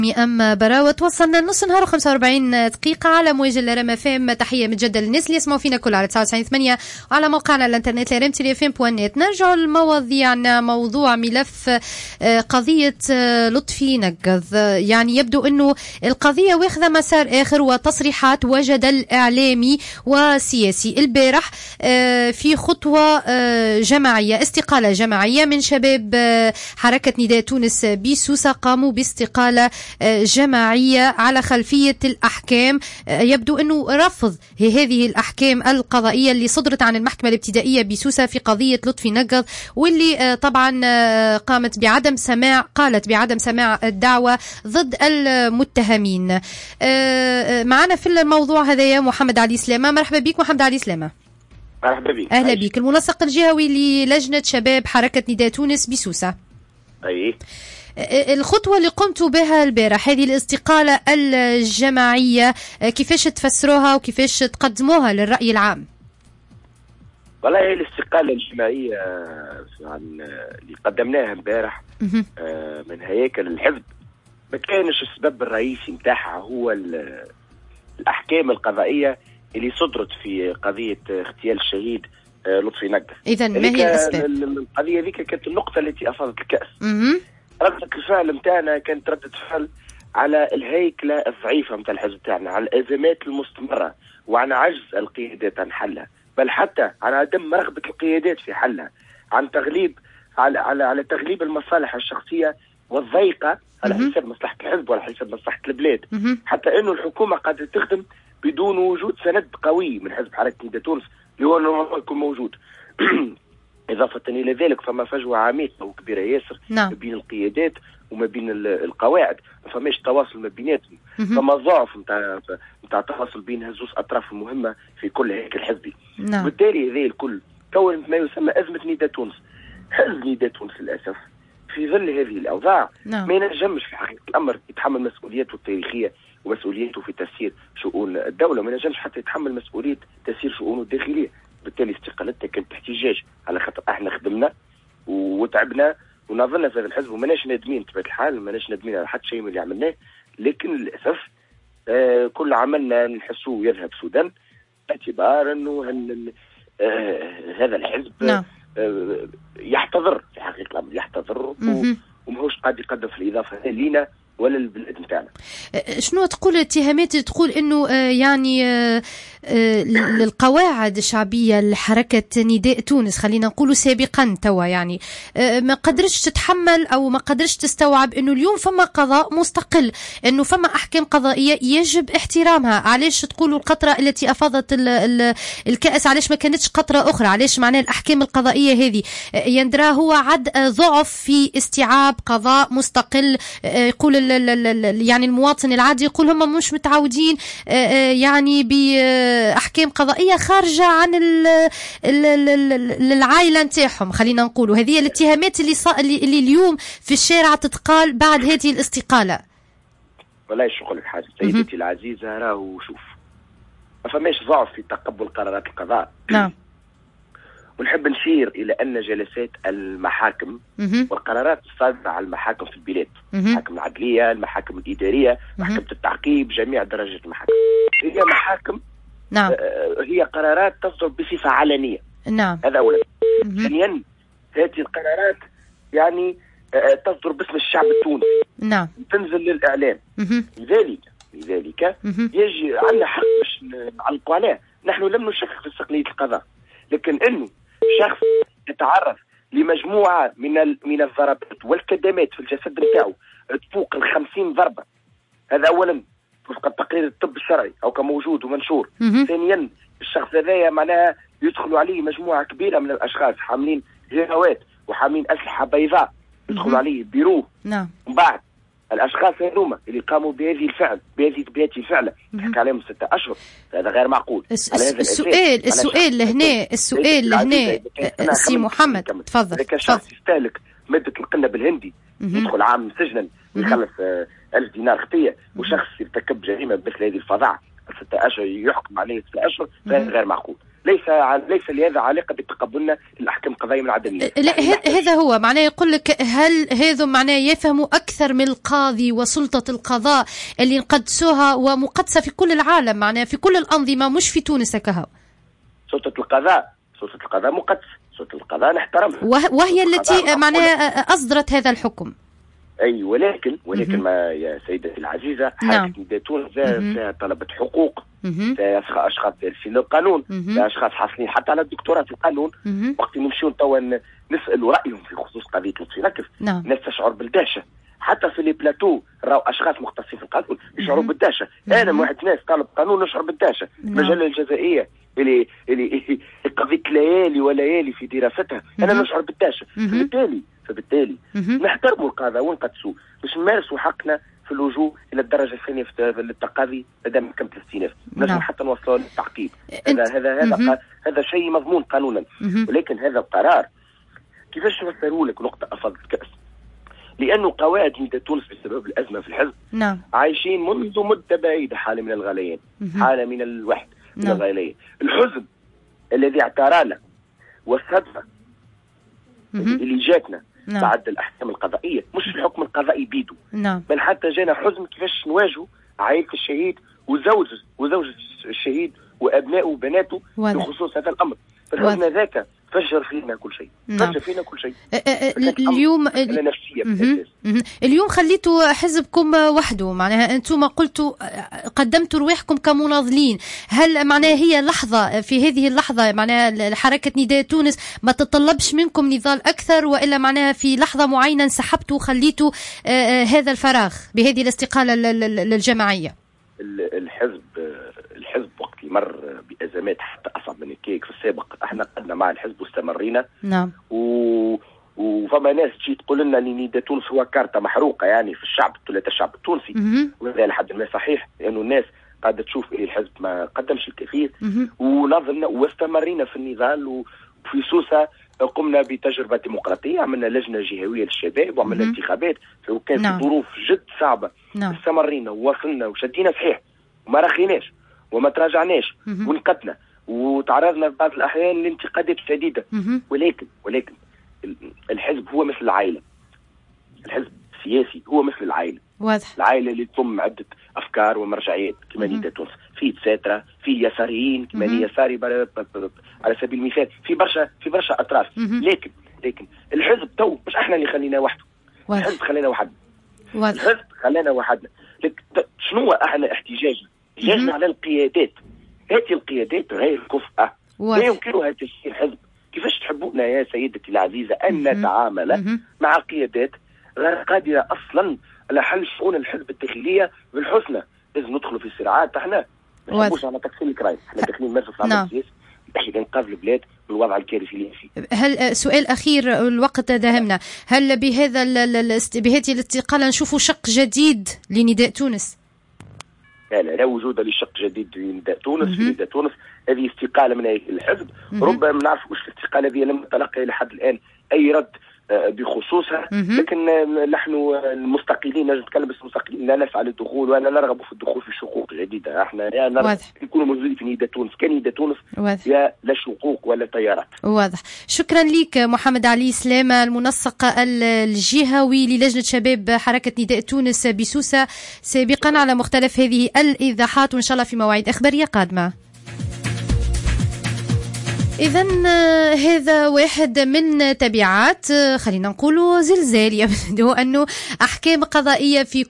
أما براوة توصلنا نص نهار 45 دقيقة على موجة الرام فام. تحية متجدة للناس اللي يسمعوا فينا كل على 99.8 وعلى موقعنا الانترنت rmtv.net. نرجع لمواضيعنا. موضوع ملف قضية لطفي نقض، يعني يبدو أنه القضية واخذة مسار آخر وتصريحات وجدل إعلامي وسياسي البارح في خطوة جماعية، استقالة جماعية من شباب حركة نداء تونس بسوسة، قاموا باستقالة جماعية على خلفية الأحكام. يبدو أنه رفض هذه الأحكام القضائية اللي صدرت عن المحكمة الابتدائية بسوسة في قضية لطفي نقض، واللي طبعا قالت بعدم سماع الدعوة ضد المتهمين. معنا في الموضوع هذا محمد علي سلامة. مرحبا بك محمد علي سلامة. مرحبا بك. أهلا بك، المنسق الجهوي للجنة شباب حركة نداء تونس بسوسة. أي الخطوة اللي قمتوا بها البارح، هذه الاستقالة الجماعية، كيفاش تفسروها وكيفاش تقدموها للرأي العام؟ والله الاستقالة الجماعية اللي قدمناها البارح من هياكل الحزب ما كانش السبب الرئيسي نتاعها هو الأحكام القضائية اللي صدرت في قضية اغتيال الشهيد لطفي نقض. إذن ما هي الأسباب؟ القضية ذيك كانت النقطة التي أفاضت الكأس. ردة الفعل متاعنا كانت ردة فعل على الهيكلة الضعيفة متاع الحزب تاعنا، على الأزمات المستمرة وعن عجز القيادات عن حلها، بل حتى عن عدم رغبة القيادات في حلها، عن تغليب على تغليب المصالح الشخصية والضيقة على حساب مصلحة الحزب وعلى حساب مصلحة البلاد، حتى إنه الحكومة قاعدة تخدم بدون وجود سند قوي من حزب حركة نداء تونس اللي هو نورمالمون يكون موجود. إضافة إلى ذلك فما فجوة عميقة وكبيرة ياسر ما بين القيادات وما بين القواعد، ما فماش تواصل ما بيناتهم، فما ضعف نتاع التواصل بين هزوز أطراف مهمة في كل هيكل حزبي. وبالتالي هذا الكل كون ما يسمى أزمة نداء تونس. حزب نداء تونس للأسف في ظل هذه الأوضاع ما ينجمش في حقيقة الأمر يتحمل مسؤولياته التاريخية ومسؤوليته في تسيير شؤون الدولة، ما ينجمش حتى يتحمل مسؤولية تسيير شؤونه الداخلية. بالتالي استقالتها كانت احتجاج على خاطر احنا خدمنا وتعبنا ونظلنا في هذا الحزب وماناش نادمين بطبيعة الحال، ماناش نادمين على حتى شيء من اللي عملناه، لكن للأسف كل عملنا نحسوه يذهب سودا باعتبار انه هذا الحزب يحتضر في حقيقة الأمر، يحتضر وماهوش قاعد يقدم في الإضافة لينا ولا البلاد نتاعنا. شنو تقول الاتهامات تقول انه يعني القواعد الشعبيه لحركه نداء تونس، خلينا نقولوا سابقا توا، يعني ما قدرتش تتحمل او ما قدرتش تستوعب انه اليوم فما قضاء مستقل، انه فما احكام قضائيه يجب احترامها. علاش تقولوا القطره التي افاضت الكأس علاش ما كانتش قطره اخرى؟ علاش معناه الاحكام القضائيه هذه يندرى هو عد ضعف في استيعاب قضاء مستقل؟ يقول يعني المواطن العادي يقول هم مش متعودين يعني بأحكام قضائية خارجة عن العائلة نتاعهم، خلينا نقولوا. هذه الاتهامات اللي اليوم في الشارع تتقال بعد هذه الاستقالة. والله شغل الحاجة سيدتي العزيزة، راهو شوف ما فماش ضعف في تقبل قرارات القضاء. نعم. ونحب نشير إلى أن جلسات المحاكم والقرارات الصادرة على المحاكم في البلاد، المحاكم العدلية، المحاكم الإدارية، محكمة التعقيب، جميع درجات المحاكم، هي محاكم هي قرارات تصدر بصفة علنية. هذا أولا. ثانيا هذه القرارات يعني تصدر باسم الشعب التونسي، تنزل للإعلام. لذلك يجي عندنا حق باش نعلقوا عليه. نحن لم نشكك في استقلالية القضاء، لكن انه شخص يتعرض لمجموعه من الضربات والكدمات في الجسد نتاعو تفوق 50 ضربه، هذا اولا وفق تقرير الطب الشرعي او كموجود ومنشور. ثانيا الشخص هذايا معناها يدخلوا عليه مجموعه كبيره من الاشخاص حاملين جهوات وحاملين اسلحه بيضاء، يدخلوا عليه بيروه. ومن بعد الاشخاص هذوما اللي قاموا بهذه الفعله تحكي عليهم 6 أشهر، هذا غير معقول. السؤال لهنا سي محمد، تفضل. لكن شخص يستهلك ماده القنه بالهندي يدخل عام سجنا ويخلص 1000 دينار خطيه، وشخص يرتكب جريمه مثل هذه الفظاعه 6 أشهر يحكم عليه 6 أشهر، فهذا غير معقول. ليس لهذا علاقه بتقبلنا للاحكام القضائيه من عدميه. لا هذا هو معناه يقول لك هل هذو معناه يفهموا اكثر من القاضي وسلطه القضاء اللي نقدسوها ومقدسه في كل العالم، معناه في كل الانظمه مش في تونس هكا. سلطه القضاء مقدسه، سلطه القضاء نحترمها، وهي التي معناها اصدرت هذا الحكم. اي ولكن ما يا سيدتي العزيزه، حركه نداء تونس فيها طلبه حقوق، فيها اشخاص دارسين القانون، فيها اشخاص حاصلين حتى على الدكتوراه في القانون. وقت نمشيو توا نسالوا رايهم في خصوص قضيه لطفي نكف، الناس تشعر بالدهشه. حتى في لي بلاتو راهو اشخاص مختصين في القانون يشعروا بالدهشه. انا واحد ناس طالب قانون نشعر بالدهشه. المجله الجزائيه اللي قضيه ليالي وليالي في دراستها انا نشعر بالدهشه. فبالتالي نحترموا القضاء ونقدسوه باش نمارسوا حقنا في اللجوء الى الدرجه الثانيه في التقاضي لدى محكمه الاستئناف، نجم حتى نوصلوا للتعقيب. هذا شيء مضمون قانونا. ولكن هذا القرار كيفاش نفسروا لك نقطه افضل الكاس؟ لانه قواعد نداء تونس بسبب الازمه في الحزب عايشين منذ مده بعيده حاله من الغليان، حاله من الوحد، من الغليان. الحزب الذي اعترانا والصدمه اللي جاتنا بعد الاحكام القضائيه، مش الحكم القضائي بيدو، بل حتى جانا حزن كيفاش نواجهوا عائله الشهيد وزوج الشهيد وابنائه وبناته بخصوص هذا الامر. فالحزن ذاك فجر فينا كل شيء. اليوم خليتوا حزبكم وحده، معناها انتم قلتوا قدمتوا رواحكم كمناضلين. هل معناها هي لحظه، في هذه اللحظه معناها حركه نداء تونس ما تطلبش منكم نضال اكثر، والا معناها في لحظه معينه انسحبتوا وخليتوا هذا الفراغ بهذه الاستقاله الجماعيه؟ الحزب وقت مر بأزمات حتى أصعب من الكيك في السابق، احنا قدنا مع الحزب واستمرينا. وفما ناس تجي تقول لنا ان نداء تونس هو كارتة محروقة يعني في الشعب التونسي، وهذا لحد ما صحيح، لأنه الناس قاعدة تشوف ان الحزب ما قدمش الكثير. ونظلنا واستمرينا في النضال. وفي سوسة قمنا بتجربة ديمقراطية، عملنا لجنة جهوية للشباب وعملنا انتخابات، وكان في ظروف جد صعبة. استمرينا ووصلنا وشدينا صحيح وما رخيناش وما تراجعناش ونقدنا وتعرضنا في بعض الأحيان لانتقادات شديدة. ولكن الحزب هو مثل العائلة. الحزب السياسي هو مثل العائلة. العائلة اللي تضم عدة أفكار ومرجعيات كما نداء تونس، في تساترة، في يساريين كما يساري على سبيل المثال، في برشا أطراف. لكن الحزب تو مش احنا اللي خلينا وحده. الحزب خلينا وحدنا. الحزب خلانا وحدنا. شنو احنا احتجاجنا على القيادات. هذه القيادات غير كفءة، لا يمكنها تسيير حزب. كيفاش تحبونا يا سيدتي العزيزة أن نتعامل مع قيادات غير قادرة أصلا على حل شؤون الحزب الداخلية بالحسنى؟ لازم ندخلوا في صراعات. احنا ما نحبوش على تقسيم الكرايس، احنا داخلين نمارسوا في العمل السياسي باش ننقذ البلاد من الوضع الكارثي اللي فيه. هل سؤال أخير الوقت داهمنا، هل بهذه الاستقالة نشوفوا شق جديد لنداء تونس؟ لا وجود لشق جديد لنداء تونس. في نداء تونس هذه استقالة من الحزب. ربما ما نعرفوش الاستقالة هذه لم نتلقى لحد الآن أي رد بخصوصها. لكن نحن المستقلين، نجم نتكلم بس المستقلين، لا نسعى للدخول ولا نرغب في الدخول في شقوق جديدة. احنا يا نرغب نكونوا موجودين في نداء تونس كنداء تونس، يا لا شقوق ولا تيارات. واضح. شكرا لك محمد علي سلامة، المنسق الجهوي للجنة شباب حركة نداء تونس بسوسة سابقا، على مختلف هذه الإيضاحات، وإن شاء الله في مواعيد إخبارية قادمة. إذن هذا واحد من تبعات خلينا نقولوا زلزال، يبدو أنه أحكام قضائية في